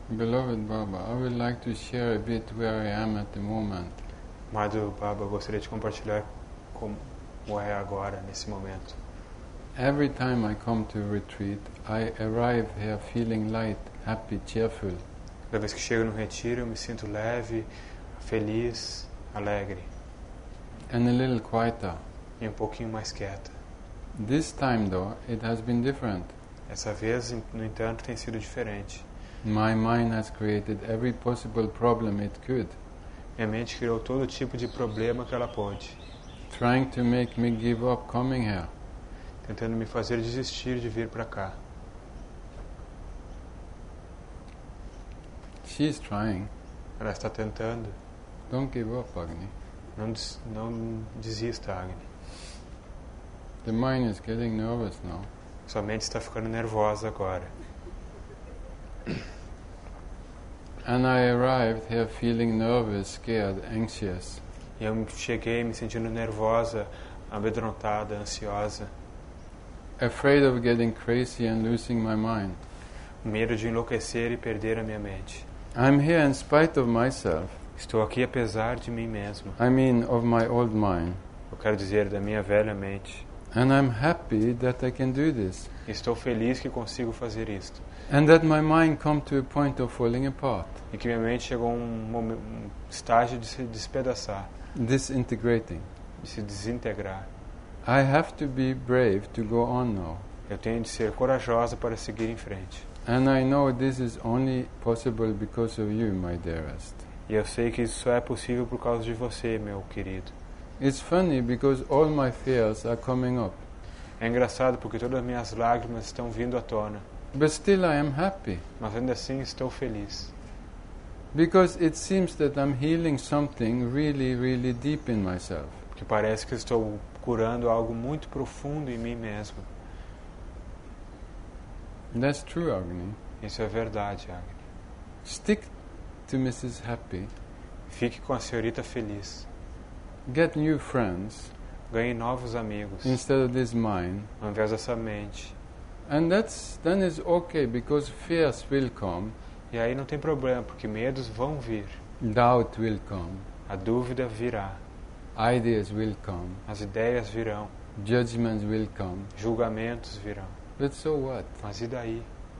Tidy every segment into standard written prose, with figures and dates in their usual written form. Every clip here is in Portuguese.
Beloved Baba, I would like to share a bit where I am at the moment. Amado Baba, eu gostaria de compartilhar como é agora, nesse momento. Every time I come to a retreat, I arrive here feeling light, happy, cheerful. Toda vez que chego no retiro, eu me sinto leve, feliz, alegre. And a little quieter. E um pouquinho mais quieta. This time though, it has been different. Essa vez, no entanto, tem sido diferente. My mind has created every possible problem it could. Minha mente criou todo tipo de problema que ela pôde. Trying to make me give up coming here. Tentando me fazer desistir de vir para cá. She's trying. Ela está tentando. Don't give up, Agni. Não desista, Agni. The mind is getting nervous now. Sua mente está ficando nervosa agora. And I arrived here feeling nervous, scared, anxious. E eu cheguei me sentindo nervosa, amedrontada, ansiosa. Afraid of getting crazy and losing my mind. Medo de enlouquecer e perder a minha mente. I'm here in spite of myself. Estou aqui apesar de mim mesmo. I mean, of my old mind. Eu quero dizer, da minha velha mente. And I'm happy that I can do this. Estou feliz que consigo fazer isto. And that my mind come to a point of falling apart. E que minha mente chegou a um estágio de se despedaçar. Disintegrating. De se desintegrar. I have to be brave to go on now. Eu tenho de ser corajosa para seguir em frente. And I know this is only possible because of you, my dearest. E eu sei que isso só é possível por causa de você, meu querido. It's funny because all my fears are coming up. É engraçado porque todas as minhas lágrimas estão vindo à tona. But still I am happy. Mas ainda assim estou feliz. Because it seems that I'm healing something really, really deep in myself. Porque parece que estou curando algo muito profundo em mim mesmo. That's true, Agni. Isso é verdade, Agni. Stick to Mrs. Happy. Fique com a senhorita feliz. Get new friends. Ganhe novos amigos. Instead of this mind. Ao invés dessa mente. And then it's okay because fears will come. E aí não tem problema, porque medos vão vir. Doubt will come. A dúvida virá. Ideas will come. As ideias virão. Judgments will come. Julgamentos virão. But so what? Mas e daí?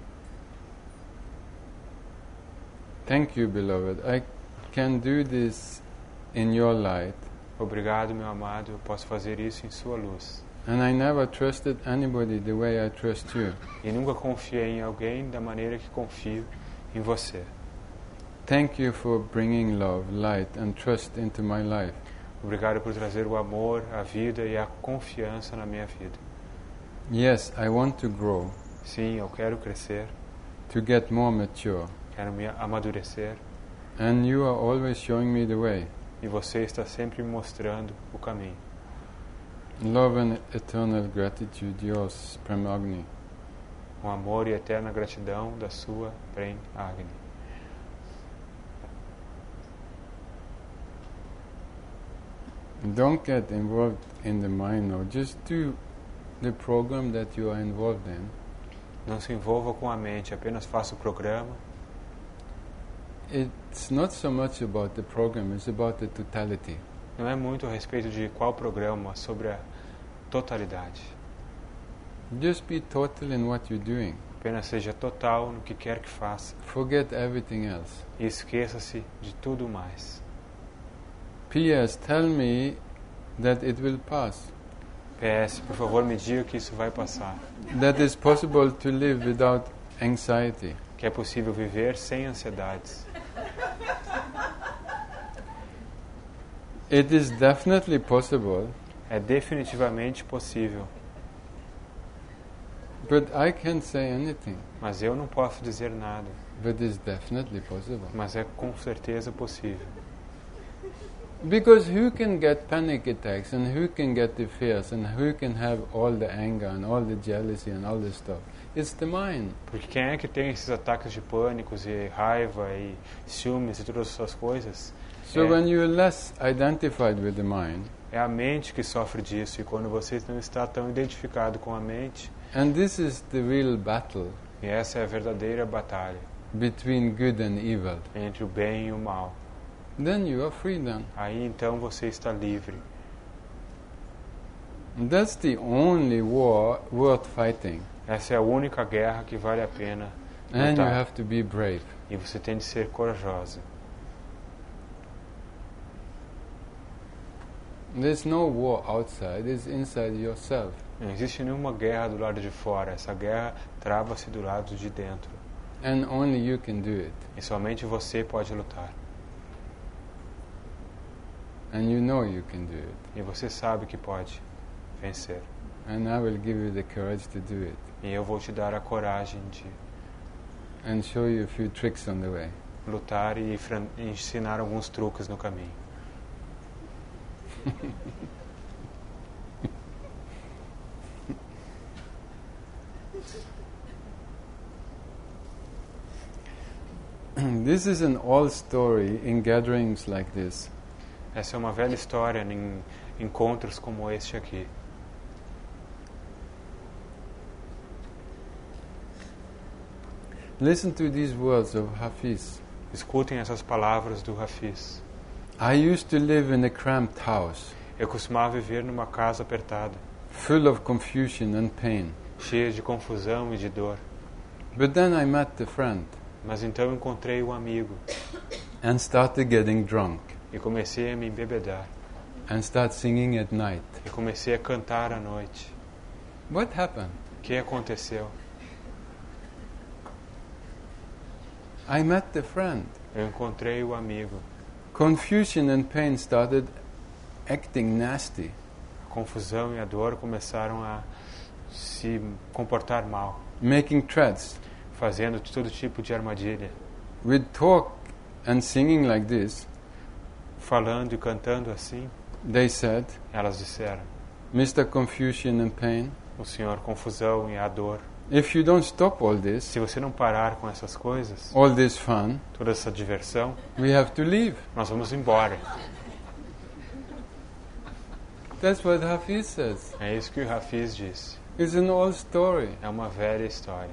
Thank you, beloved. I can do this in your light. Obrigado, meu amado. Eu posso fazer isso em sua luz. And I never trusted anybody the way I trust you. E nunca confiei em alguém da maneira que confio em você. Thank you for bringing love, light and trust into my life. Obrigado por trazer o amor, a vida e a confiança na minha vida. Yes, I want to grow. Sim, eu quero crescer. To get more mature. Quero me amadurecer. And you are always showing me the way. E você está sempre me mostrando o caminho. Love and eternal gratitude, yours, Prem Agni. Com amor e eterna gratidão da sua Prem Agni. Don't get involved in the mind now. Just do the program that you are involved in. Não se envolva com a mente, apenas faça o programa. It's not so much about the program, it's about the totality. Não é muito a respeito de qual programa, mas sobre a totalidade. Just be total in what you're doing. Apenas seja total no que quer que faça. Forget everything else. E esqueça-se de tudo mais. P.S. Tell me that it will pass. PS, por favor, me diga que isso vai passar. That it's possible to live without anxiety. Que é possível viver sem ansiedades. It is definitely possible. É definitivamente possível. But I can't say anything. Mas eu não posso dizer nada. But it's definitely possible. Mas é com certeza possível. Because who can get panic attacks and who can get the fears and who can have all the anger and all the jealousy and all this stuff? It's the mind. Porque quem é que tem esses ataques de pânicos e raiva e ciúmes e todas essas coisas? So when you're less identified with the mind, é a mente que sofre disso. E quando você não está tão identificado com a mente, and this is the real battle. E essa é a verdadeira batalha. between good and evil. entre o bem e o mal. Then you are free then. Aí então você está livre. That's the only war worth fighting. Essa é a única guerra que vale a pena And you lutar. have to be brave. E você tem de ser corajosa. There's no war outside, it's inside yourself. Não existe nenhuma guerra do lado de fora. Essa guerra trava-se do lado de dentro. And only you can do it. E somente você pode lutar. And you know you can do it. E você sabe que pode vencer. And I will give you the courage to do it. E eu vou te dar a coragem de And show you a few tricks on the way. lutar e ensinar alguns truques no caminho. This is an old story in gatherings like this. Essa é uma velha história em encontros como este aqui. Listen to these words of Hafiz. Escutem essas palavras do Hafiz. I used to live in a cramped house, Eu costumava viver numa casa apertada, full of confusion and pain. cheia de confusão e de dor. But then I met a friend Mas então encontrei um amigo and started getting drunk e comecei a me embebedar. and start singing at night. E comecei a cantar à noite. What happened? O que aconteceu? I met the friend. Eu encontrei o amigo. Confusion and pain started acting nasty. A confusão e a dor começaram a se comportar mal, Making threats. fazendo todo tipo de armadilha, With talk and singing like this, falando e cantando assim. they said, Elas disseram: Mr. Confusion and Pain, o Senhor, confusão e a dor. if you don't stop all this, Se você não parar com essas coisas, all this fun, toda essa diversão, we have to leave. nós vamos embora. That's what Hafiz says. É isso que o Hafiz disse. It's an old story. É uma velha história.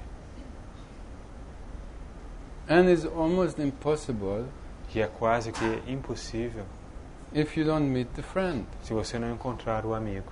And it's almost impossible Que é quase que impossível if you don't meet the friend. se você não encontrar o amigo.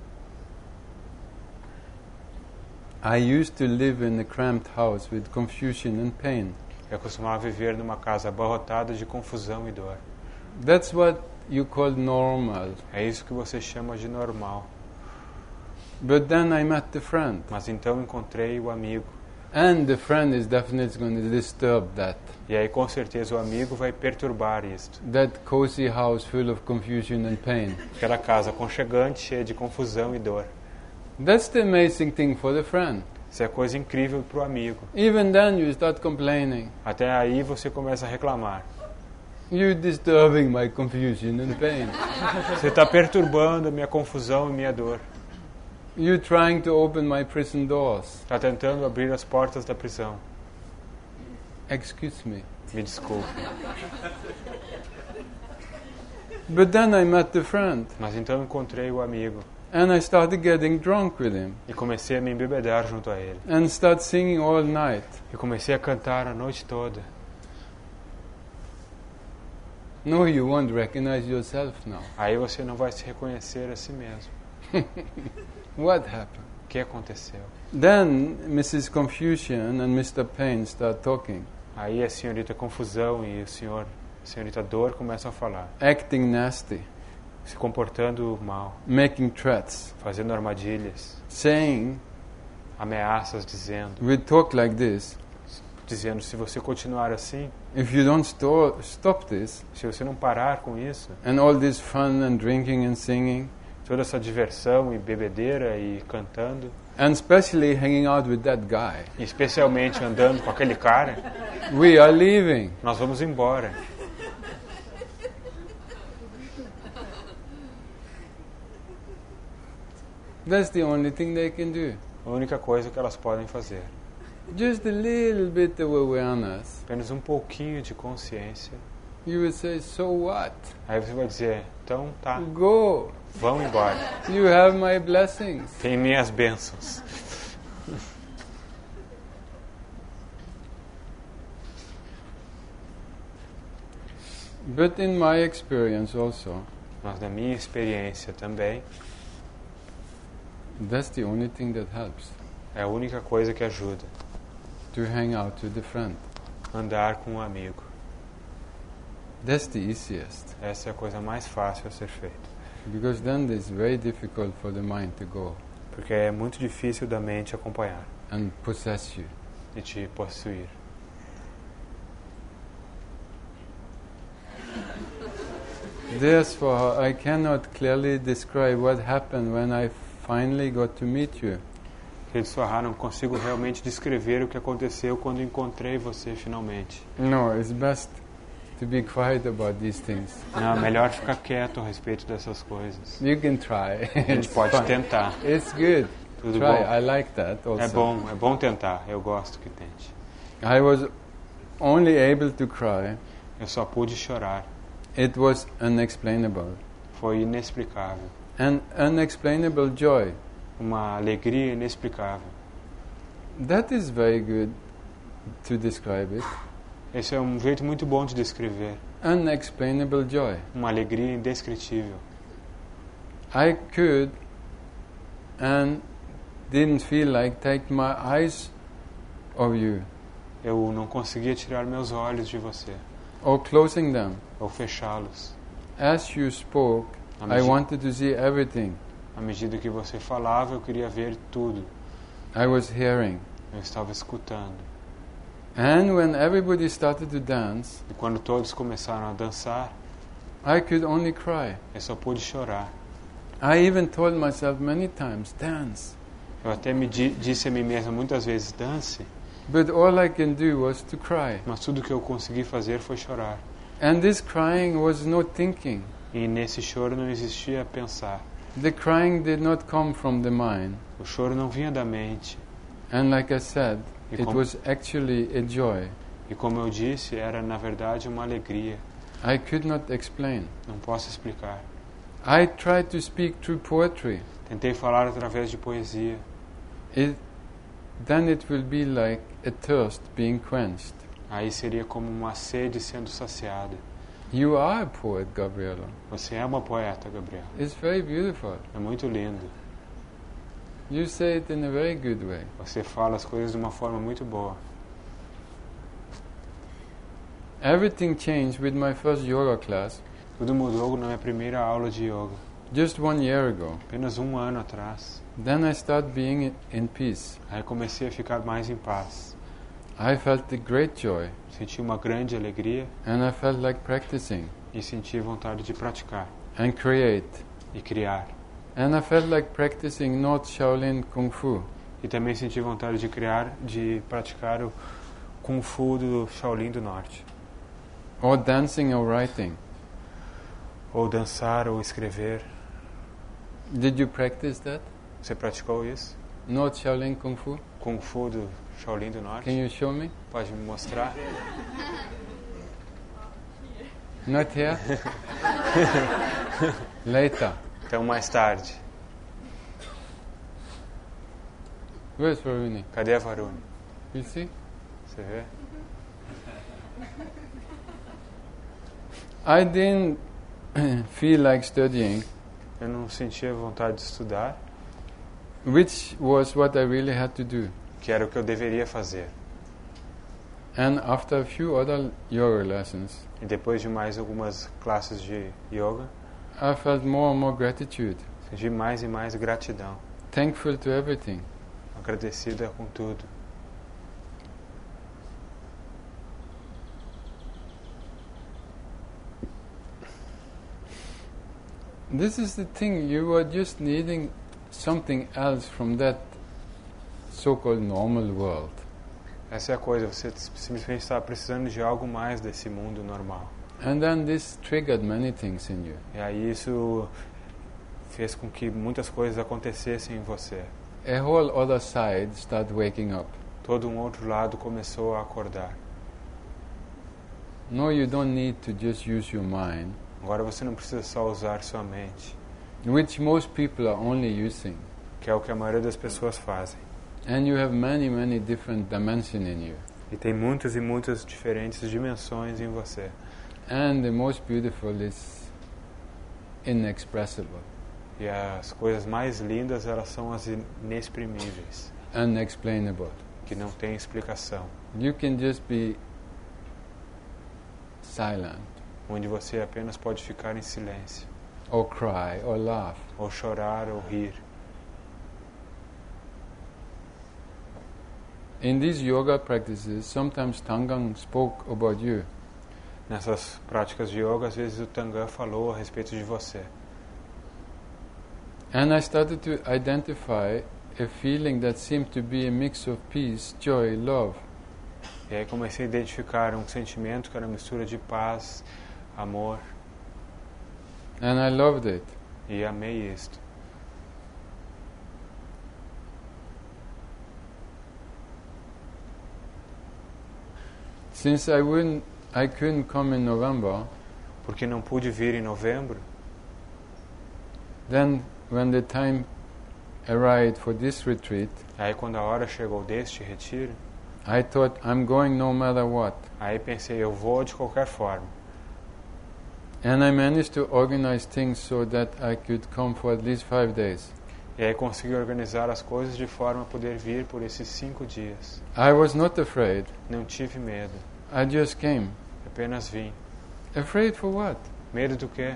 I used to live in a cramped house with confusion and pain. Eu costumava viver numa casa abarrotada de confusão e dor. That's what you call normal. É isso que você chama de normal. But then I met the friend. Mas então encontrei o amigo. And the friend is definitely going to disturb that. E aí com certeza o amigo vai perturbar isto. That cozy house full of confusion and pain. Aquela casa aconchegante, cheia de confusão e dor. That's the amazing thing for the friend. Isso é coisa incrível para o amigo. Even then you start complaining. Até aí você começa a reclamar. You're disturbing my confusion and pain. Você está perturbando a minha confusão e minha dor. You're trying to open my prison doors. Está tentando abrir as portas da prisão. Excuse me. Me desculpe. But then I met the friend. Mas então encontrei o amigo. And I started getting drunk with him. E comecei a me embebedar junto a ele. And start singing all night. E comecei a cantar a noite toda. No, you won't recognize yourself now. Aí você não vai se reconhecer a si mesmo. What happened? O que aconteceu? Then Mrs. Confusion and Mr. Pain start talking, Aí a senhorita Confusão e a senhorita Dor começam a falar. acting nasty, Se comportando mal. making threats, Fazendo armadilhas. saying, Ameaças dizendo. we talk like this. Dizendo, se você continuar assim, If you don't stop this, se você não parar com isso, and all this fun and drinking and singing, toda essa diversão e bebedeira e cantando, and especially hanging out with that guy, e especialmente andando com aquele cara, we are leaving. nós vamos embora. That's the only thing they can do. A única coisa que elas podem fazer. Just a little bit of awareness. Apenas um pouquinho de consciência. You will say, so what? Aí você vai dizer, então tá, Go. vão embora. You have my blessings. Tem minhas bênçãos. But in my experience also, Mas na minha experiência também, that's the only thing that helps. é a única coisa que ajuda. To hang out with a friend. Andar com um amigo. That's the easiest. Essa é a coisa mais fácil a ser feita. Because then it's very difficult for the mind to go Porque é muito difícil da mente acompanhar and possess you. e te possuir. Therefore, I cannot clearly describe what happened when I finally got to meet you. Querido Swaha, não consigo realmente descrever o que aconteceu quando encontrei você finalmente. No, it's best to be quiet about these things. Não, é melhor ficar quieto a respeito dessas coisas. You can try. A gente pode tentar. It's good. Tudo Try. bom? I like that also. É bom tentar. Eu gosto que tente. I was only able to cry. Eu só pude chorar. It was unexplainable. Foi inexplicável. An unexplainable joy. Uma alegria inexplicável. That is very good to describe it. Esse é um jeito muito bom de descrever. Unexplainable joy. Uma alegria indescritível. I could and didn't feel like take my eyes of you Eu não conseguia tirar meus olhos de você, or closing them. ou fechá-los. As you spoke, I wanted to see everything. À medida que você falava, eu queria ver tudo. I was hearing. Eu estava escutando. And when everybody started to dance, E quando todos começaram a dançar, I could only cry. eu só pude chorar. I even told myself many times, dance. Eu até me disse a mim mesmo muitas vezes, dance. But all I can do was to cry. Mas tudo que eu consegui fazer foi chorar. And this crying was no thinking. E nesse choro não existia pensar. The crying did not come from the mind. O choro não vinha da mente. And like I said, E it was actually a joy. E como eu disse, era na verdade uma alegria. I could not explain. Não posso explicar. I tried to speak through poetry. Tentei falar através de poesia. Then it will be like a thirst being quenched. Aí seria como uma sede sendo saciada. You are a poet, Gabriela. Você é uma poeta, Gabriela. It's very beautiful. É muito lindo. You say it in a very good way. Você fala as coisas de uma forma muito boa. Everything changed with my first yoga class Tudo mudou na minha primeira aula de yoga. just 1 year ago. Apenas 1 ano atrás. Then I started being in peace. Aí comecei a ficar mais em paz. I felt a great joy Senti uma grande alegria and I felt like practicing e senti vontade de praticar and create. e criar. And I felt like practicing North Shaolin Kung Fu. E também senti vontade de criar, de praticar o Kung Fu do Shaolin do Norte. Or dancing or writing. Ou dançar ou escrever. Did you practice that? Você praticou isso? North Shaolin Kung Fu? Kung Fu do Shaolin do Norte? Can you show me? Pode me mostrar? Not here? Later. Então mais tarde. Where's Varuni? Cadê a Varuni? You see? Você vê? I didn't feel like studying, Eu não sentia vontade de estudar, which was what I really had to do. que era o que eu deveria fazer. And after a few other yoga lessons, E depois de mais algumas classes de yoga, I felt more and more gratitude, senti mais e mais gratidão, thankful to everything. agradecida com tudo. This is the thing, you are just needing something else from that so-called normal world. Essa é a coisa, você simplesmente está precisando de algo mais desse mundo normal. And then this triggered many things in you. E aí isso fez com que muitas coisas acontecessem em você. A whole other side started waking up. Todo um outro lado começou a acordar. No, you don't need to just use your mind, Agora você não precisa só usar sua mente, which most people are only using. que é o que a maioria das pessoas fazem. And you have many, many different dimensions in you. E tem muitas e muitas diferentes dimensões em você. And the most beautiful is inexpressible, E as coisas mais lindas, elas são as inexprimíveis, unexplainable. que não têm explicação, You can just be silent, onde você apenas pode ficar em silêncio, or cry, or laugh. ou chorar, ou rir. In these yoga practices, sometimes Tangang spoke about you. Nessas práticas de yoga, às vezes o Tangan falou a respeito de você. And I started to identify a feeling that seemed to be a mix of peace, joy, love. E aí comecei a identificar um sentimento que era uma mistura de paz, amor, And I loved it. e amei isto. Since I couldn't come in November, Porque não pude vir em novembro, then when the time arrived for this retreat, aí quando a hora chegou deste retiro, I thought I'm going no matter what. aí pensei, eu vou de qualquer forma. And I managed to organize things so that I could come for at least 5 days. E aí consegui organizar as coisas de forma a poder vir por esses 5 dias. I was not afraid. Não tive medo, I just came. apenas vim. Afraid for what? Medo do quê?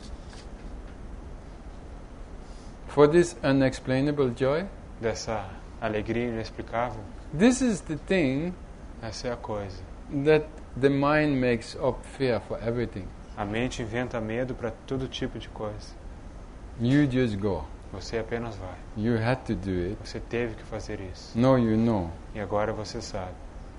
For this unexplainable joy? Dessa alegria inexplicável? This is the thing Essa é a coisa. that the mind makes up fear for everything. A mente inventa medo para todo tipo de coisa. You just go. Você apenas vai. You had to do it. Você teve que fazer isso. Now you know. E agora você sabe.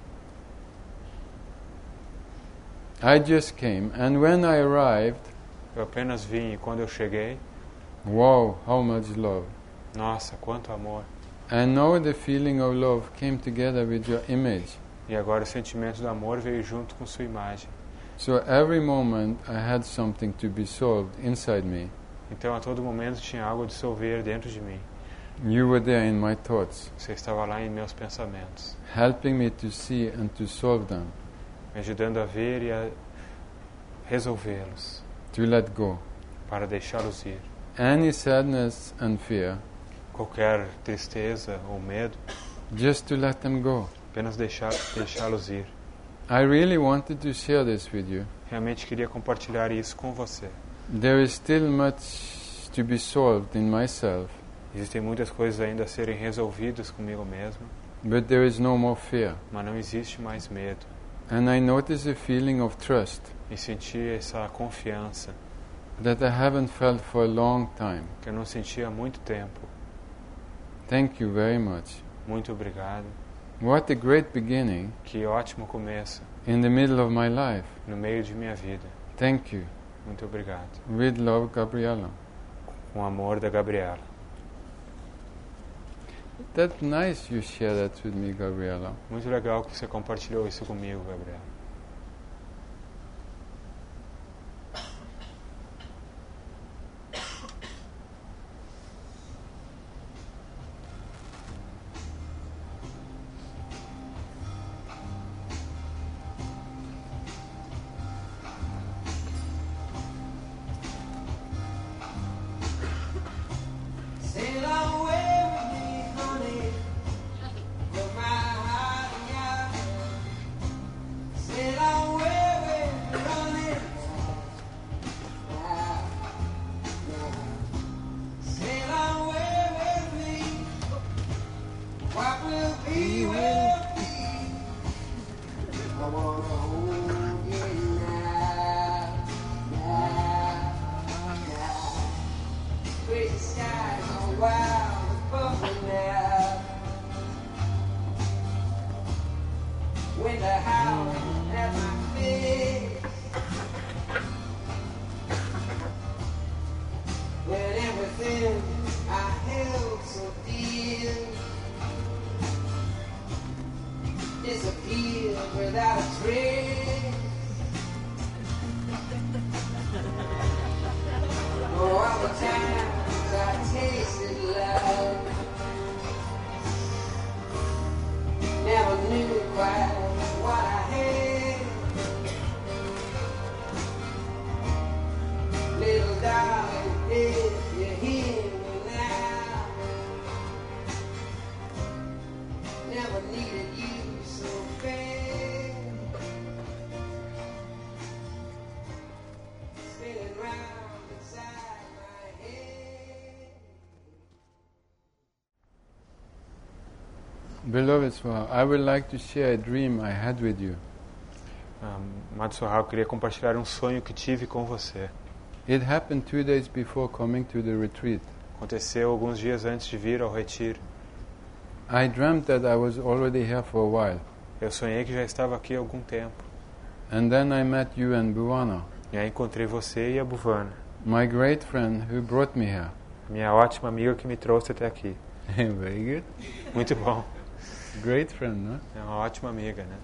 I just came, and when I arrived, Eu apenas vim e quando eu cheguei, wow, how much love. nossa, quanto amor. And now the feeling of love came together with your image. E agora o sentimento do amor veio junto com sua imagem. So every moment I had something to be solved inside me. Então a todo momento tinha algo a dissolver dentro de mim. You were there in my thoughts, Você estava lá em meus pensamentos, helping me to see and to solve them, me ajudando a ver e a resolvê-los, to let go. para deixá-los ir. Any sadness and fear, Qualquer tristeza ou medo, just to let them go. apenas deixá-los ir. I really wanted to share this with you. Realmente queria compartilhar isso com você. There is still much to be solved in myself, Existem muitas coisas ainda a serem resolvidas comigo mesmo, but there is no more fear. mas não existe mais medo. And I notice a feeling of trust E senti essa confiança that I haven't felt for a long time. que eu não sentia há muito tempo. Thank you very much. Muito obrigado. What a great beginning Que ótimo começo in the middle of my life. no meio de minha vida. Thank you. Muito obrigado. With love, Gabriella. Com o amor da Gabriela. That's nice you share that with me, Gabriella. Muito legal que você compartilhou isso comigo, Gabriela. Sail away with me, honey, with my heart in your hand. Sail away with me, honey. Sail away with me. What will be will be. I wanna hold you now, now, now. Crazy skies are wild with bubbling now. Wind a howling at my face. When everything I held so dear disappeared without a trace. Oh, all the times I tasted love, never knew quite what I had. Beloved Swaha, I would like to share a dream I had with you. Amado Swaha, eu queria compartilhar um sonho que tive com você. It happened 2 days before coming to the retreat. Aconteceu alguns dias antes de vir ao retiro. I dreamt that I was already here for a while. Eu sonhei que já estava aqui há algum tempo. And then I met you and Bhuvana, E aí encontrei você e a Bhuvana, my great friend who brought me here. minha ótima amiga que me trouxe até aqui. Very good. Muito bom. Great friend, no? É uma ótima amiga, né?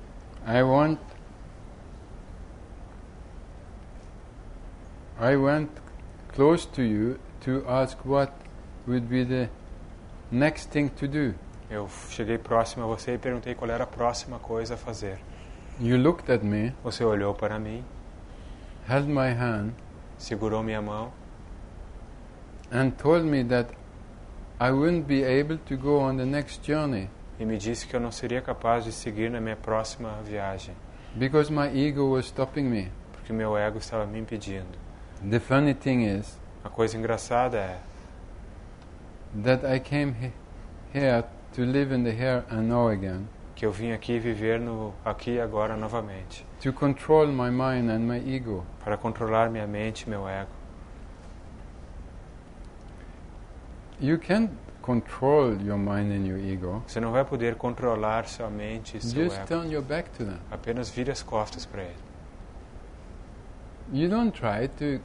I went close to you to ask what would be the next thing to do. Eu cheguei próximo a você e perguntei qual era a próxima coisa a fazer. You looked at me, Você olhou para mim, held my hand, segurou minha mão and told me that I wouldn't be able to go on the next journey e me disse que eu não seria capaz de seguir na minha próxima viagem, because my ego was stopping me. porque meu ego estava me impedindo. The funny thing is A coisa engraçada é that I came here to live in the here and now again, que eu vim aqui viver no aqui e agora novamente, to control my mind and my ego. para controlar minha mente e meu ego. You can't control your mind and your ego. Você não vai poder controlar sua mente e seu Just ego. turn your back to them. Apenas vire as costas para ele. You don't try to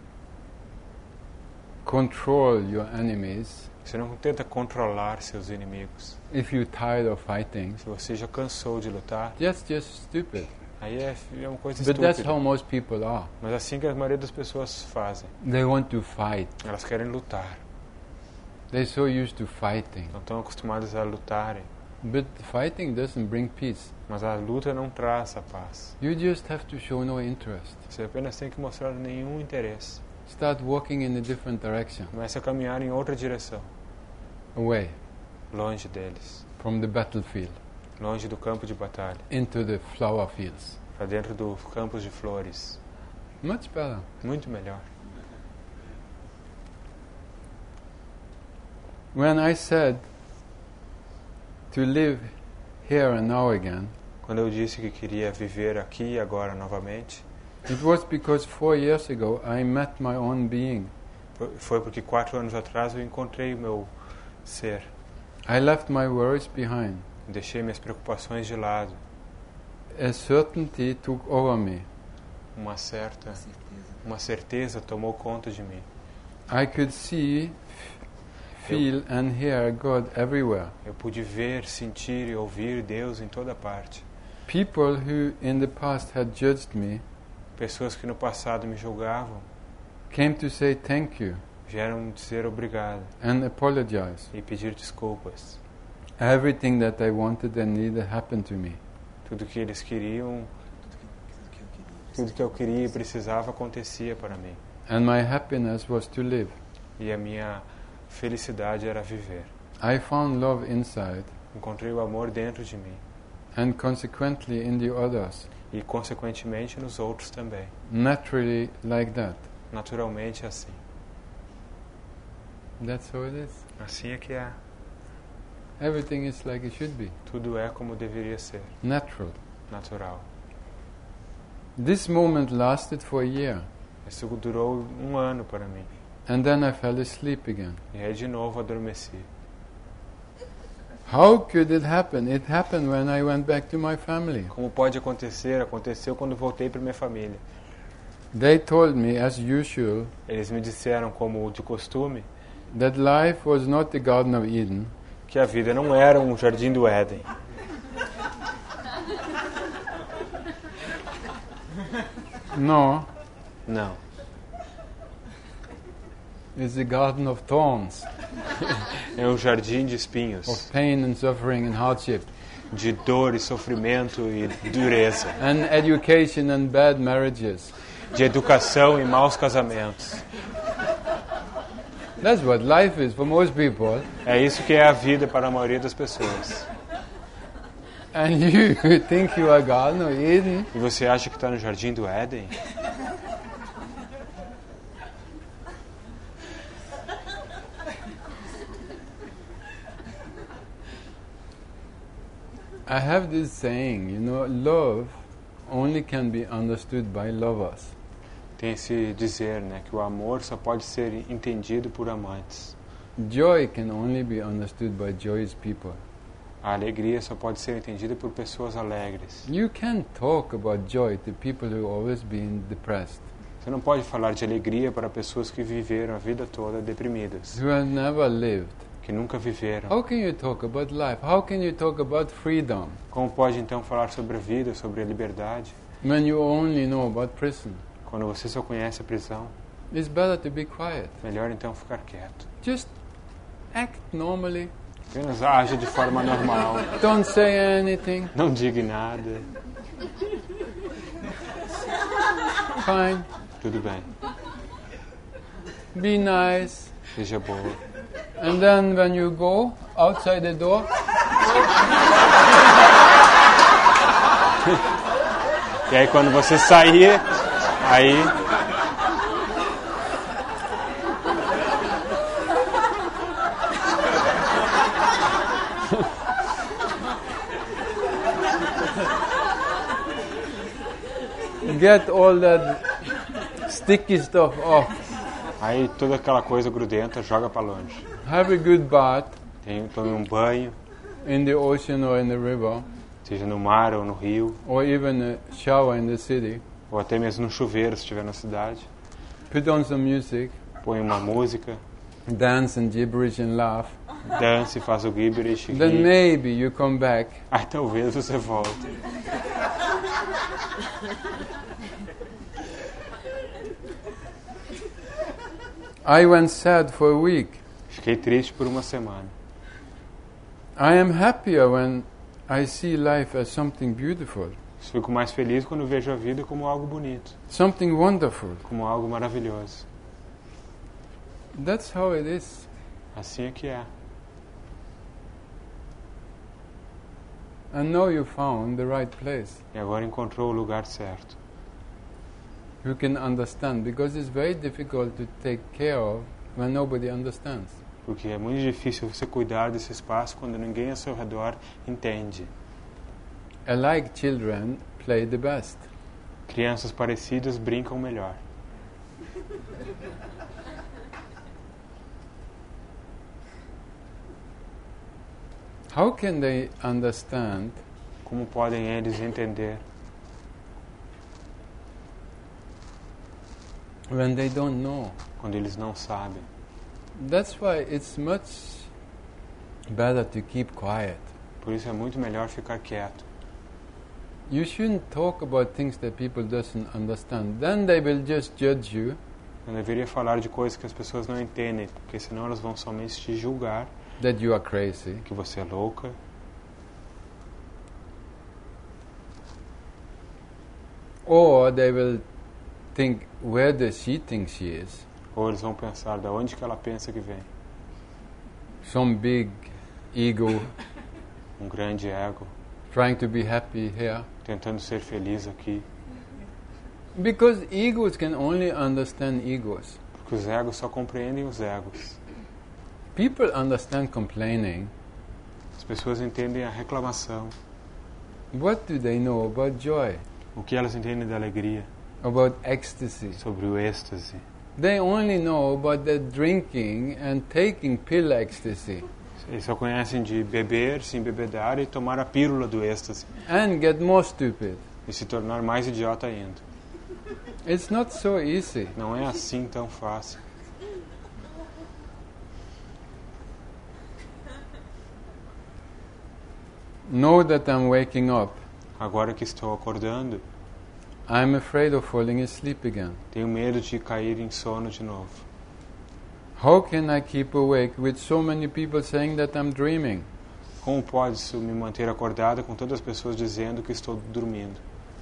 control your enemies Você não tenta controlar seus inimigos. if you're tired of fighting. Se você já cansou de lutar, That's just stupid. aí é uma coisa But that's estúpida. how most people are. Mas assim que a maioria das pessoas fazem. They want to fight. Elas querem lutar. They're so used to fighting. Não estão acostumadas a lutarem. But fighting doesn't bring peace. Mas a luta não traz a paz. You just have to show no interest. Você apenas tem que mostrar nenhum interesse. Start walking in a different direction, Comece a caminhar em outra direção. away Longe deles. from the battlefield, Longe do campo de batalha. into the flower fields. Para dentro dos campos de flores. Much better. Muito melhor. When I said to live here and now again, Quando eu disse que queria viver aqui e agora novamente, it was because 4 years ago I met my own being. foi porque 4 anos atrás eu encontrei o meu ser. I left my worries behind. Deixei minhas preocupações de lado. A certainty took over me. Uma certeza tomou conta de mim. I could see, feel and hear God everywhere. Eu pude ver, sentir e ouvir Deus em toda parte. People who in the past had judged me Pessoas que no passado me julgavam came to say thank you vieram dizer obrigado and apologize. e pedir desculpas. Everything that I wanted and needed happened to me. Tudo que eles queriam, tudo que eu queria e precisava acontecia para mim. And my happiness was to live. E a minha felicidade era viver. I found love inside Encontrei o amor dentro de mim and consequently in the others. e, consequentemente, nos outros também. Naturally like that. Naturalmente assim. That's how it is. Assim é que é. Everything is like it should be. Tudo é como deveria ser. Natural. Natural. This moment lasted for a year. Isso durou 1 ano para mim. And then I fell asleep again. E aí de novo adormeci. How could it happen? It happened when I went back to my family. Como pode acontecer? Aconteceu quando voltei para minha família. They told me, as usual, Eles me disseram, como de costume, that life was not the Garden of Eden, que a vida não era um jardim do Éden. no, Não. it's the Garden of Thorns, É um jardim de espinhos, of pain and suffering and hardship, de dor e sofrimento e dureza, and education and bad marriages. de educação e maus casamentos. That's what life is for most people. É isso que é a vida para a maioria das pessoas. And you think you are Garden of Eden? E você acha que está no jardim do Éden? I have this saying, love only can be understood by lovers. Tem esse dizer, né, que o amor só pode ser entendido por amantes. Joy can only be understood by joyous people. A alegria só pode ser entendida por pessoas alegres. You can't talk about joy to people who always been depressed, Você não pode falar de alegria para pessoas que viveram a vida toda deprimidas, who have never lived. que nunca viveram. How can you talk about life? How can you talk about freedom Como pode então falar sobre a vida, sobre a liberdade, when you only know about prison? quando você só conhece a prisão? It's better to be quiet. Melhor então ficar quieto. Just act normally. Apenas age de forma normal. Don't say anything. Não diga nada. Fine. Tudo bem. Be nice. Seja boa. And then when you go outside the door, E aí quando você sair, aí get all that sticky stuff off. aí toda aquela coisa grudenta joga para longe. Have a good bath Tome um banho, in the ocean or in the river, seja no mar ou no rio, or even a shower in the city. ou até mesmo no chuveiro se estiver na cidade. Put on some music, Põe uma música, dance and gibberish and laugh. dance, faz o gibberish, Then ri. maybe you come back. Aí talvez você volte. I went sad for a week. Fiquei triste por uma semana. I am happier when I see life as something beautiful, Fico mais feliz quando vejo a vida como algo bonito, something wonderful. como algo maravilhoso. That's how it is. Assim é que é. And now you found the right place. E agora encontrou o lugar certo. You can understand, because it's very difficult to take care of when nobody understands. Porque é muito difícil você cuidar desse espaço quando ninguém ao seu redor entende. Alike children play the best. Crianças parecidas brincam melhor. How can they understand Como podem eles entender when they don't know? quando eles não sabem? That's why it's much better to keep quiet. Por isso é muito melhor ficar quieto. You shouldn't talk about things that people doesn't understand. Then they will just judge you. Não deveria falar de coisas que as pessoas não entendem, porque senão elas vão somente te julgar, That you are crazy. que você é louca. Or they will think, where does she think she is? Ou eles vão pensar, da onde que ela pensa que vem? Some big ego Um grande ego, trying to be happy here. tentando ser feliz aqui. Because egos can only understand egos. Porque os egos só compreendem os egos. People understand complaining. As pessoas entendem a reclamação. What do they know about joy? O que elas entendem da alegria, About ecstasy? sobre o êxtase. They only know about the drinking and taking pill ecstasy Eles só conhecem de beber, se embebedar e tomar a pílula do êxtase. and get more stupid. E se tornar mais idiota ainda. It's not so easy. Não é assim tão fácil. Know that I'm waking up. Agora que estou acordando, I'm afraid of falling asleep again. tenho medo de cair em sono de novo. How can I keep awake with so many people saying that I'm dreaming? Como posso me manter acordada com tantas pessoas dizendo que estou dormindo?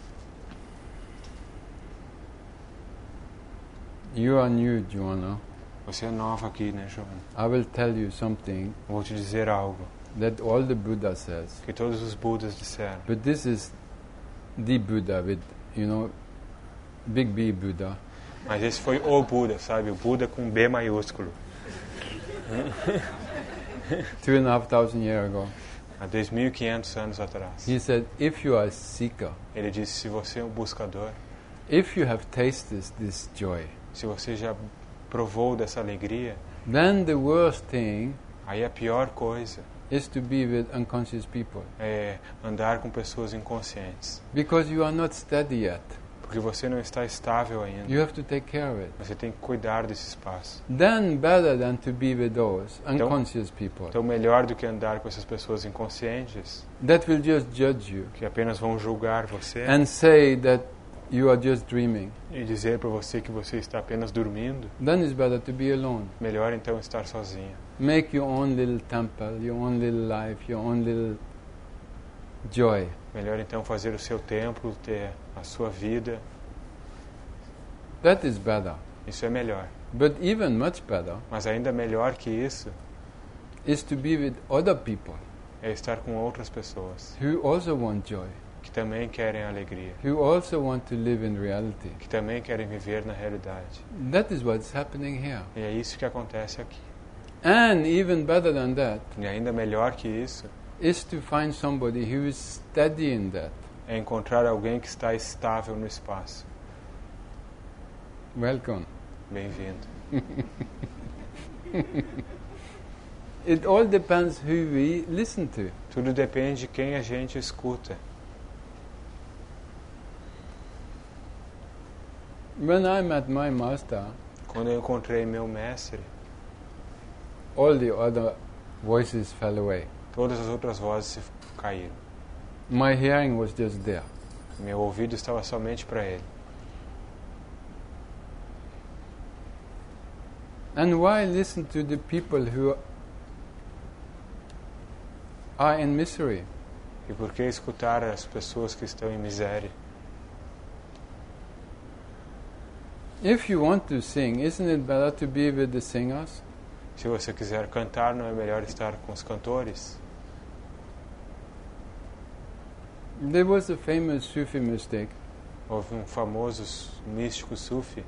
You are new, Joanna. Você é nova aqui, né, Joana? I will tell you something Vou te dizer algo that all the Buddha says. que todos os Budas disseram. But this is the Buddha with, big B Buddha. Mas esse foi o Buda, sabe? O Buda com B maiúsculo. 2,500 years ago. há 2.500 anos atrás. He said, if you are a seeker, Ele disse, se você é um buscador, if you have tasted this joy, se você já provou dessa alegria, then the worst thing aí a pior coisa is to be with unconscious people. é andar com pessoas inconscientes. Because you are not steady yet. Porque você não está estável ainda. You have to take care of it. Você tem que cuidar desse espaço. Then better than to be with those unconscious people Então, melhor do que andar com essas pessoas inconscientes, that will just judge you que apenas vão julgar você and say that you are just dreaming. e dizer para você que você está apenas dormindo, Then it's better to be alone. melhor então estar sozinho. Make your own little temple, your own little life, your own little joy. Melhor então fazer o seu templo, ter a sua vida. That is better. Isso é melhor. But even much better Mas ainda melhor que isso is to be with other people é estar com outras pessoas who also want joy, que também querem alegria, who also want to live in reality. que também querem viver na realidade. That is what's happening here. E é isso que acontece aqui. And even better than that E ainda melhor que isso is to find somebody who is steady in that. é encontrar alguém que está estável no espaço. Welcome. Bem-vindo. It all depends who we listen to. Tudo depende de quem a gente escuta. When I met my master, Quando eu encontrei meu mestre, all the other voices fell away. todas as outras vozes se caíram. My hearing was just there. Meu ouvido estava somente para ele. And why listen to the people who are in misery? E por que escutar as pessoas que estão em miséria? If you want to sing, isn't it better to be with the singers? Se você quiser cantar, não é melhor estar com os cantores? There was a famous Sufi mystic. Houve um famoso místico sufi.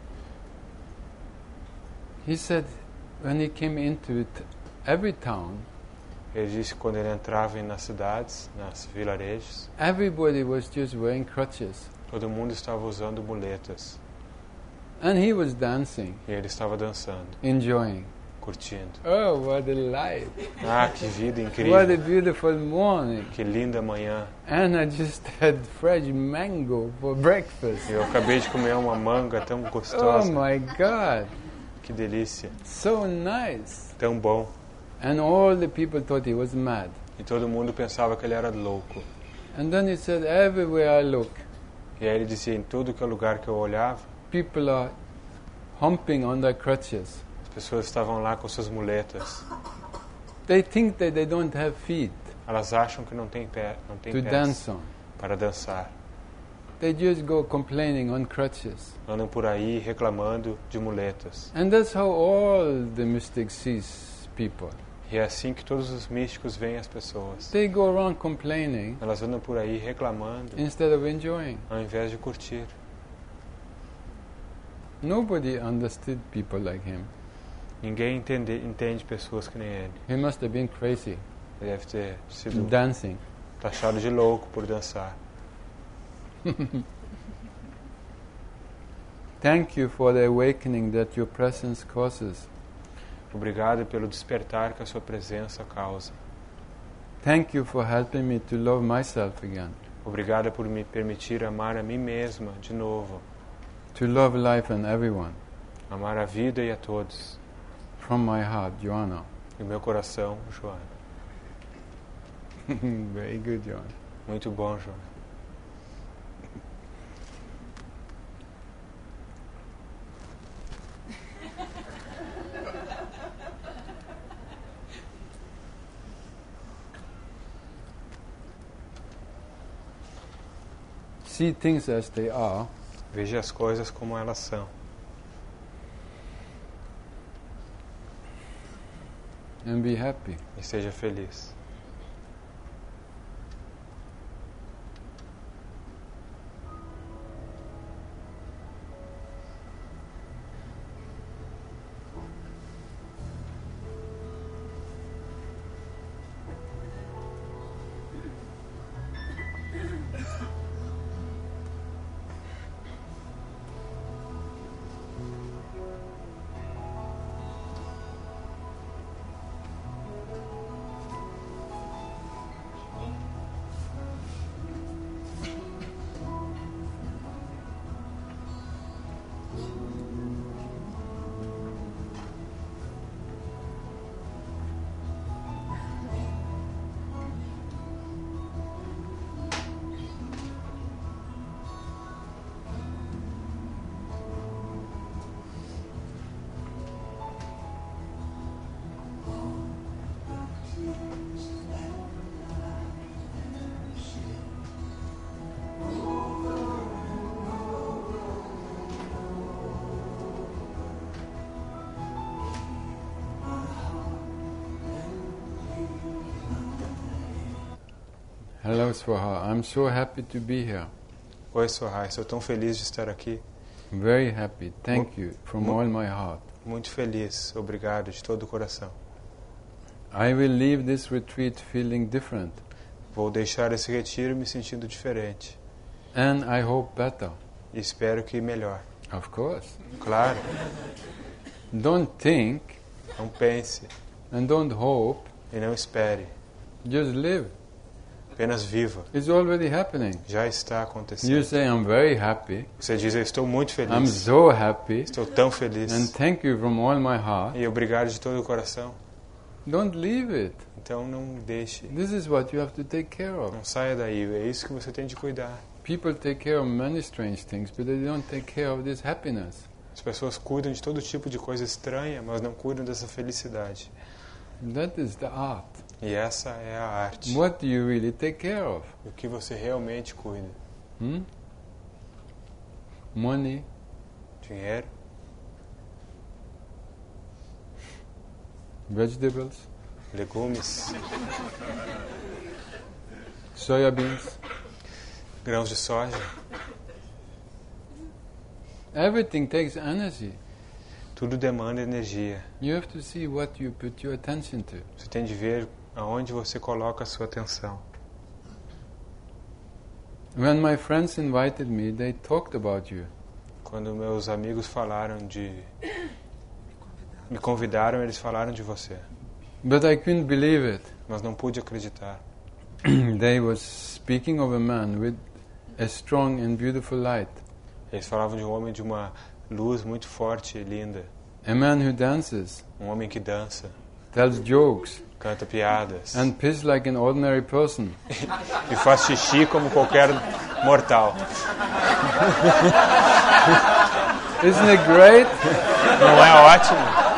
He said when he came into it, every town, Ele disse que quando ele entrava nas cidades, nas vilarejos, everybody was just wearing crutches. todo mundo estava usando muletas. And he was dancing, E ele estava dançando, enjoying. curtindo. Oh, what a life! Ah, que vida What a incrível! beautiful morning! Que linda manhã! And I just had fresh mango for breakfast. Eu acabei de comer uma manga tão Oh gostosa. my God! Que delícia! So nice! Tão bom. And all the people thought he was mad. E todo mundo pensava que ele era louco. And then he said, everywhere I look, E aí ele dizia, em todo que lugar que eu olhava, people are humping on their crutches. as pessoas estavam lá com suas muletas. They think that they don't have feet Elas acham que não tem pé, não tem to pés dance on. para dançar. They just go complaining on crutches. Andam por aí reclamando de muletas. And that's how all the mystics sees people. E é assim que todos os místicos veem as pessoas. They go around complaining Elas andam por aí reclamando, instead of enjoying. ao invés de curtir. Nobody understood people like him. Ninguém entende pessoas que nem ele. He must have been crazy, Ele deve ter sido dancing. taxado de louco por dançar. Thank you for the awakening that your presence causes. Obrigado pelo despertar que a sua presença causa. Thank you for helping me to love myself again, Obrigado por me permitir amar a mim mesma de novo. to love life and everyone. Amar a vida e a todos. From my heart, Joanna. E o meu coração, Joana. Very good, Joanna. Muito bom, Joana. See things as they are Veja as coisas como elas são. and be happy. E seja feliz. Hello, Swaha. I'm so happy to be here. Oi, Sohai, estou tão feliz de estar aqui. Very happy. Thank you from all my heart. Muito feliz. Obrigado de todo o coração. I will leave this retreat feeling different. Vou deixar esse retiro me sentindo diferente. And I hope better. E espero que melhor. Of course. Claro. Don't think Não pense and don't hope. e não espere. Just live. Apenas viva. It's already happening. Já está You acontecendo. say, I'm very happy. Você diz, eu estou muito I'm feliz. so happy. Estou tão And feliz. thank you from all my heart. E obrigado de todo o coração. Don't leave it. Então não deixe. This is what you have to take care of. Não saia daí. É isso que você tem de cuidar. People take care of many strange things, but they don't take care of this happiness. As pessoas cuidam de todo tipo de coisa estranha, mas não cuidam dessa felicidade. That is the art. E essa é a arte. What do you really take care of? O que você realmente cuida. Money, Dinheiro, vegetables, legumes, soya beans. grãos de soja. Everything takes energy. Tudo demanda energia. You have to see what you put your attention to. Você tem de ver aonde você coloca a sua atenção. When my friends invited me, they talked about you. Quando meus amigos me convidaram, eles falaram de você. But I couldn't believe it. Mas não pude acreditar. They was speaking of a man with a strong and beautiful light. Eles falavam de um homem de uma luz muito forte e linda. A man who dances, Um homem que dança, tells jokes, canta piadas and piss like an ordinary person. e faz xixi como qualquer mortal. Isn't it great? Não é ótimo?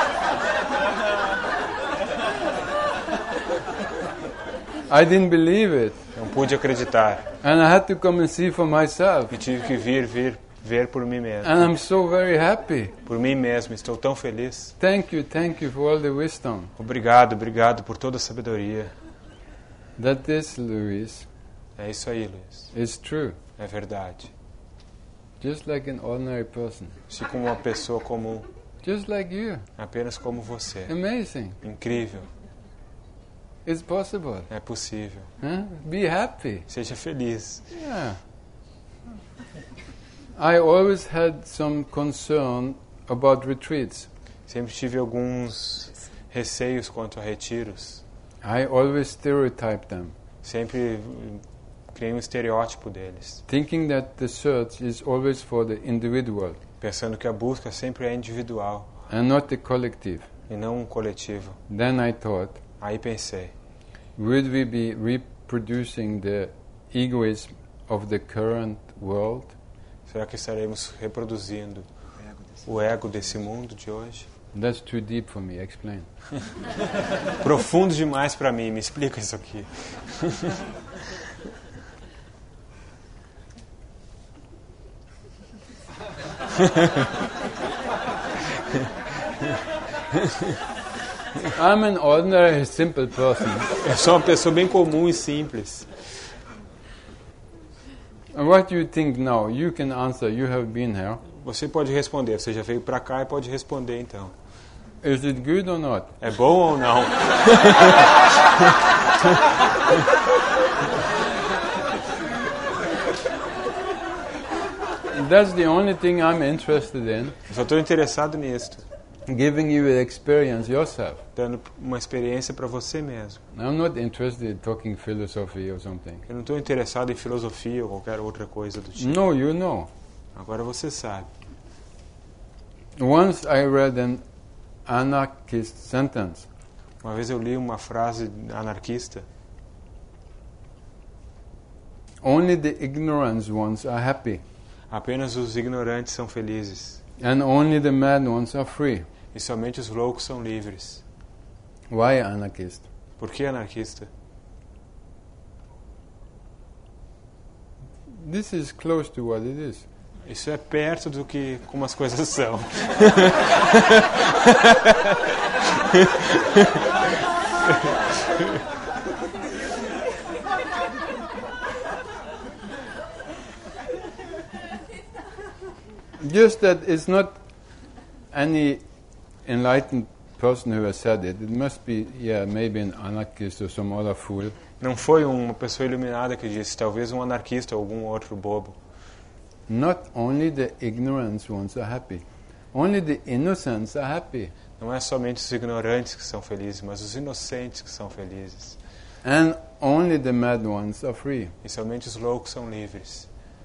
I didn't believe it. Não pude acreditar. And I had to come and see for myself. E tive que ver por mim mesmo. And I'm so very happy. Por mim mesmo, estou tão feliz. Thank you for all the wisdom. Obrigado por toda a sabedoria. That this, Luis, É isso aí, Luiz. is true. É verdade. Just like an ordinary person. Se como uma pessoa comum, Just like you. apenas como você. Amazing. Incrível. It's possible. É possível. Huh? Be happy. Seja feliz. Yeah. I always had some concern about retreats. Sempre tive alguns receios quanto a retiros. I always stereotype them, Sempre criei um estereótipo deles. thinking that the search is always for the individual Pensando que a busca sempre é individual and not the collective. e não um coletivo. Then I thought, Aí pensei, would we be reproducing the egoism of the current world? será que estaremos reproduzindo o ego desse mundo de hoje? That's too deep for me. Explain. Profundo demais para mim, me explica isso aqui. I'm an ordinary, simple person. Eu sou uma pessoa bem comum e simples. And what do you think now? You can answer. You have been here. Você pode responder, você já veio para cá e pode responder então. Is it good or not? É bom ou não? That's the only thing I'm interested in. Eu só estou interessado nisto, Giving you an experience yourself. dando uma experiência para você mesmo. I'm not interested in talking philosophy or something. Eu não estou interessado em filosofia ou qualquer outra coisa do tipo. No, you know. Agora você sabe. Once I read an anarchist sentence. Uma vez eu li uma frase anarquista. Only the ignorant ones are happy, Apenas os ignorantes são felizes. and only the mad ones are free. E somente os loucos são livres. Why anarchist? Por que anarquista? This is close to what it is. Isso é perto do que como as coisas são. Just that it's not any enlightened person who has said it. It must be, maybe an anarchist or some other fool. Não foi uma pessoa iluminada que disse, talvez um anarquista ou algum outro bobo. Not only the ignorant ones are happy. Only the innocents are happy. Não é somente os ignorantes que são felizes, mas os inocentes que são felizes. And only the mad ones are free. E somente os loucos são livres.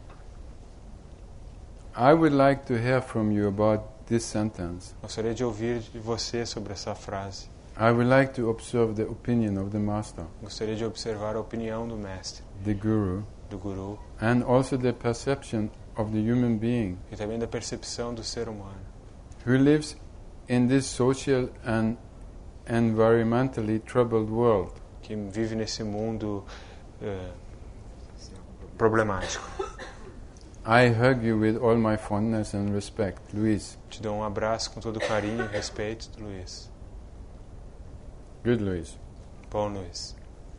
I would like to hear from you about this sentence. Gostaria de ouvir de você sobre essa frase. I would like to observe the opinion of the master, Gostaria de observar a opinião do mestre, the guru, do guru, and also the perception of the human being e também da percepção do ser humano, who lives in this social and environmentally troubled world. que vive nesse mundo problemático. I hug you with all my fondness and respect, Luis. Te dou um abraço com todo carinho e respeito, Luiz. Good, Luis. Bom, Luiz.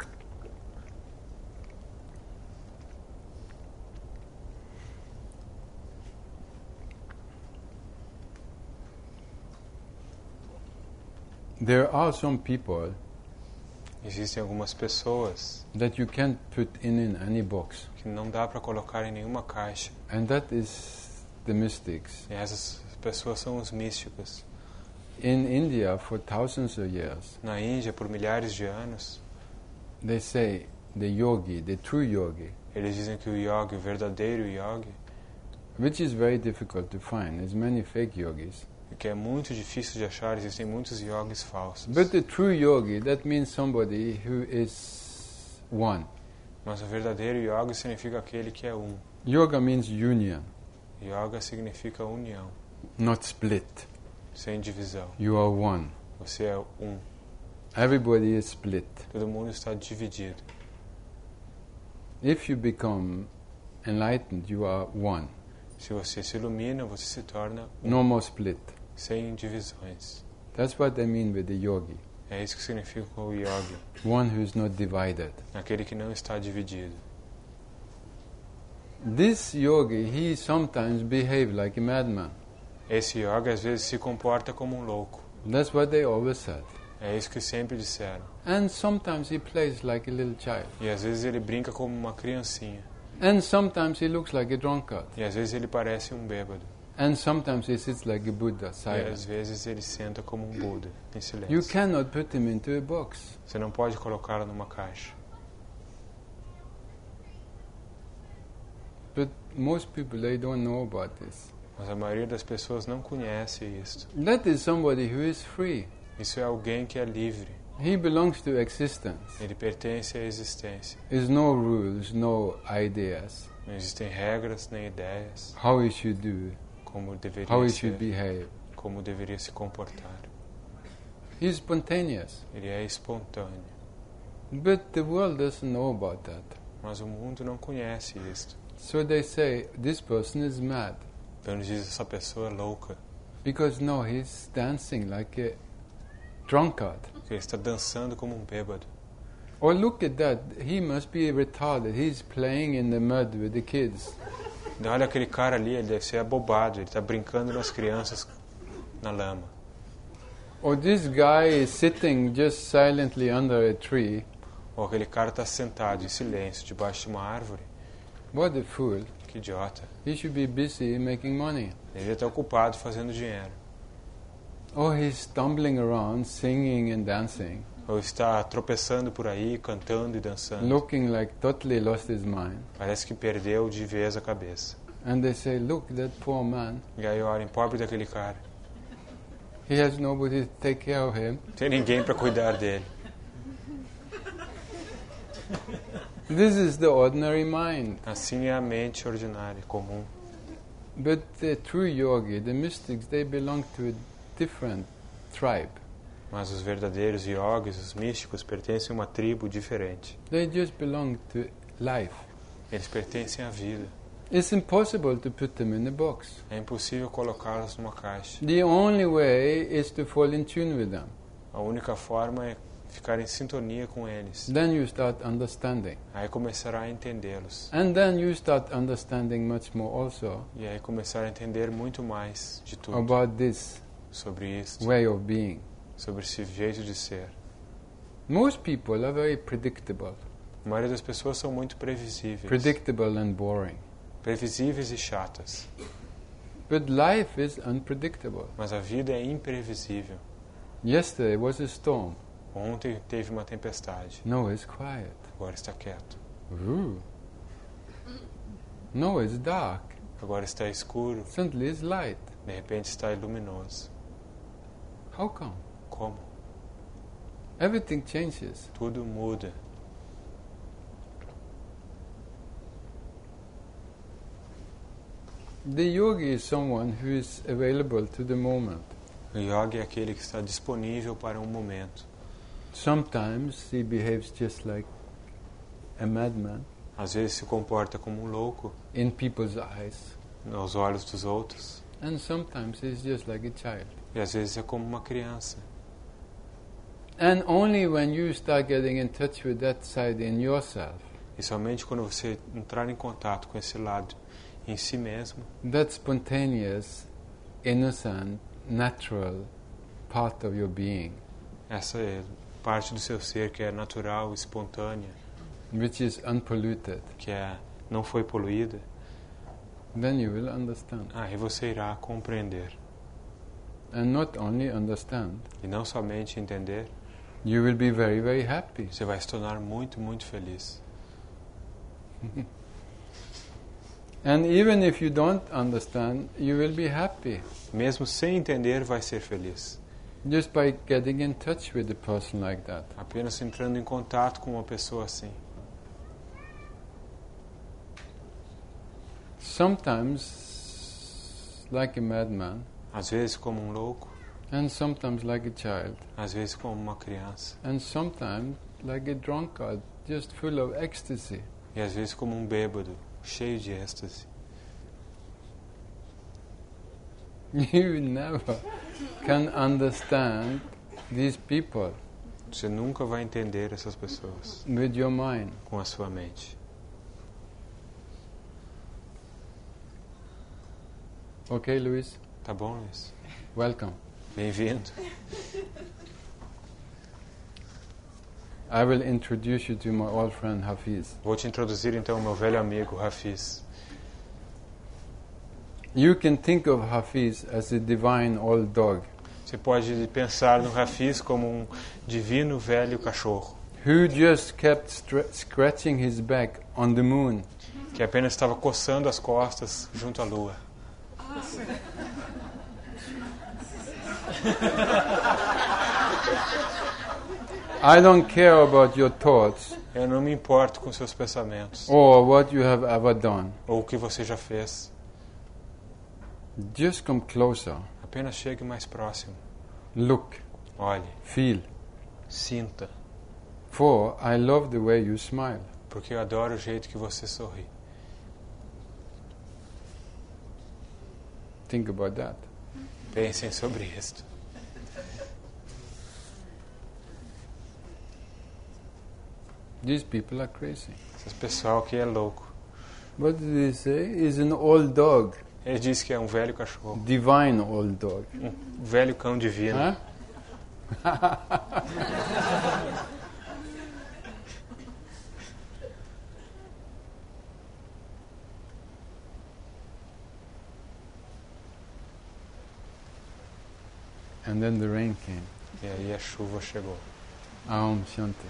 There are some people Existem algumas pessoas that you can't put in any box, que não dá para colocar em nenhuma caixa. and that is the mystics. E essas pessoas são os místicos. In India, for thousands of years, Na Índia, por milhares de anos, they say the yogi, the true yogi, eles dizem que o yogi, o verdadeiro yogi, which is very difficult to find. There's many fake yogis. que é muito difícil de achar, existem muitos yogis falsos. But the true yogi, that means somebody who is one. Mas o verdadeiro yogi significa aquele que é um. Yoga means union, Yoga significa união, not split. sem divisão. You are one. Você é um. Everybody is split. Todo mundo está dividido. If you become enlightened, you are one. Se você se ilumina, você se torna um, No more split. sem divisões. That's what I mean with the yogi. É isso que significa o yogi, One who is not divided. aquele que não está dividido. This yogi, he sometimes behave like a madman. Esse yogi às vezes se comporta como um louco. That's what they always said. É isso que sempre disseram. And sometimes he plays like a little child. E às vezes ele brinca como uma criancinha. And sometimes he looks like a drunkard. E às vezes ele parece um bêbado. And sometimes he sits like a Buddha, E silent. às vezes ele senta como um Buda, em You silêncio. cannot put him into a box. Você não pode colocá-lo numa caixa. But most people, they don't know about this. Mas a maioria das pessoas não conhece isto. That is somebody who is free. Isso é alguém que é livre. He belongs to existence. Ele pertence à existência. There's no rules, no ideas. Não existem regras nem ideias How he should do, como how deveria he should ser, behave. como deveria se comportar. He's spontaneous. Ele é espontâneo. But the world doesn't know about that. Mas o mundo não conhece isto. So they say, this person is mad. Então eles dizem, essa pessoa é louca. Because no, he's dancing like a drunkard. Porque ele está dançando como um bêbado. Or look at that, he must be retarded. He's playing in the mud with the kids. Então, olha aquele cara ali, ele deve ser abobado. Ele está brincando nas crianças na lama. Or this guy is sitting just silently under a tree. Ou aquele cara está sentado em silêncio debaixo de uma árvore. What a fool. Que idiota. He should be busy making money. Ele devia estar ocupado fazendo dinheiro. Or he's stumbling around, singing and dancing, Ou está tropeçando por aí, cantando e dançando. looking like totally lost his mind. Parece que perdeu de vez a cabeça. And they say, look, that poor man, E aí olhem, pobre daquele cara. he has nobody to take care of him. Não tem ninguém para cuidar dele. This is the ordinary mind. Assim é a mente ordinária, comum. But the true yogi, the mystics, they belong to a different tribe. Mas os verdadeiros yogis, os místicos, pertencem a uma tribo diferente. They just belong to life. Eles pertencem à vida. It's impossible to put them in a box. É impossível colocá-los numa caixa. The only way is to fall in tune with them. A única forma é ficar em sintonia com eles. then you start understanding. Aí começará a entendê-los. And then you start understanding much more also E aí começar a entender muito mais de tudo about this sobre isso, way of being. sobre esse jeito de ser. Most people are very predictable. A maioria das pessoas são muito previsíveis. Predictable and boring. Previsíveis e chatas. But life is unpredictable. Mas a vida é imprevisível. Yesterday was a storm. Ontem teve uma tempestade. Now it's quiet. Agora está quieto. Ooh. Now it's dark. Agora está escuro. Suddenly it's light. De repente está luminoso. How come? Como? Everything changes. Tudo muda. The yogi is someone who is available to the moment. O yogi é aquele que está disponível para um momento. Sometimes he behaves just like a madman Às vezes se comporta como um louco in people's eyes. aos olhos dos outros. And sometimes he's just like a child. E às vezes é como uma criança. And only when you start getting in touch with that side in yourself, E somente quando você entrar em contato com esse lado em si mesmo, that spontaneous, innocent, natural part of your being, essa é parte do seu ser que é natural, espontânea, which is unpolluted, que não foi poluída, then you will understand. aí você irá compreender. And not only understand, E não somente entender, you will be very, very happy. você vai se tornar muito, muito feliz. And even if you don't understand, you will be happy Mesmo sem entender, vai ser feliz. just by getting in touch with a person like that. Apenas entrando em contato com uma pessoa assim. Sometimes like a madman, Às vezes como um louco, and sometimes like a child, às vezes como uma criança, and sometimes like a drunkard, just full of ecstasy. e às vezes como um bêbado, cheio de êxtase. You never can understand these people Você nunca vai entender essas pessoas with your mind. com a sua mente. Okay, Luis? Tá bom, Luiz? Welcome. Bem-vindo. I will introduce you to my old friend Hafiz. Vou te introduzir então ao meu velho amigo Hafiz. You can think of Hafiz as a divine old dog Você pode pensar no Hafiz como um divino velho cachorro who just kept scratching his back on the moon. que apenas estava coçando as costas junto à lua. I don't care about your thoughts Eu não me importo com seus pensamentos or what you have ever done. ou o que você já fez. Just come closer. Apenas chegue mais próximo. Look, Olhe, feel. sinta, For I love the way you smile. porque eu adoro o jeito que você sorri. Think about that. Pensem sobre isto. These people are crazy. Esse pessoal que é louco. What did he say? He's an old dog. Ele diz que é um velho cachorro, Divine old dog. um velho cão divino. Huh? And then the rain came. E aí a chuva chegou. Aum Shanti.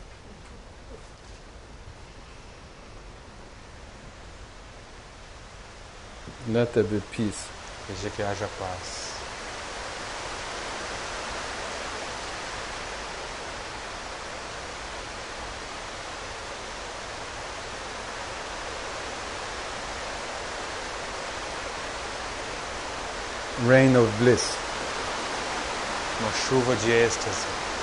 Let there be peace. Desde que haja paz. Rain of bliss. Uma chuva de êxtase.